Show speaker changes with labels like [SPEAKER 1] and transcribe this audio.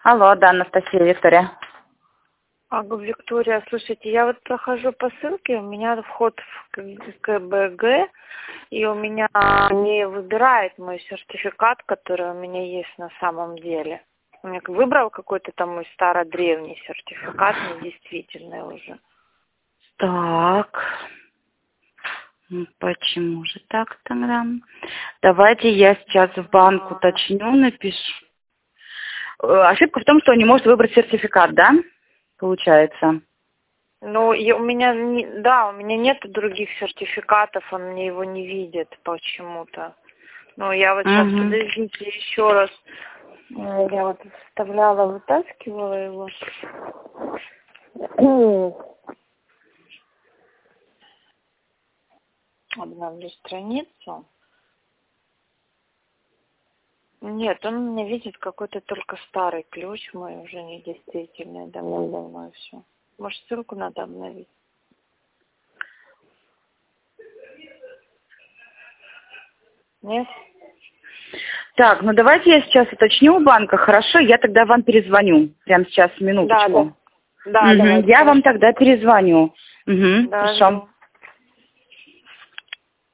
[SPEAKER 1] Алло, да, Анастасия, Виктория.
[SPEAKER 2] Виктория, слушайте, я вот прохожу по ссылке, у меня вход в КБГ, и у меня не выбирает мой сертификат, который у меня есть на самом деле. У меня выбрал какой-то там мой стародревний сертификат, недействительный уже.
[SPEAKER 1] Так, почему же так тогда? Давайте я сейчас в банк уточню, напишу. Ошибка в том, что он не может выбрать сертификат, да? Получается.
[SPEAKER 2] Ну, у меня, у меня нет других сертификатов, он мне его не видит почему-то. Ну, я вот сейчас, подождите, еще раз. Я вот вставляла, вытаскивала его. Обновлю страницу. Нет, он мне видит какой-то только старый ключ мой, уже недействительный, давно все. Может, ссылку надо обновить? Нет?
[SPEAKER 1] Так, ну давайте я сейчас уточню у банка, хорошо? Я тогда вам перезвоню. Прямо сейчас, минуточку.
[SPEAKER 2] Да,
[SPEAKER 1] я вам тогда перезвоню.
[SPEAKER 2] Да,
[SPEAKER 1] хорошо.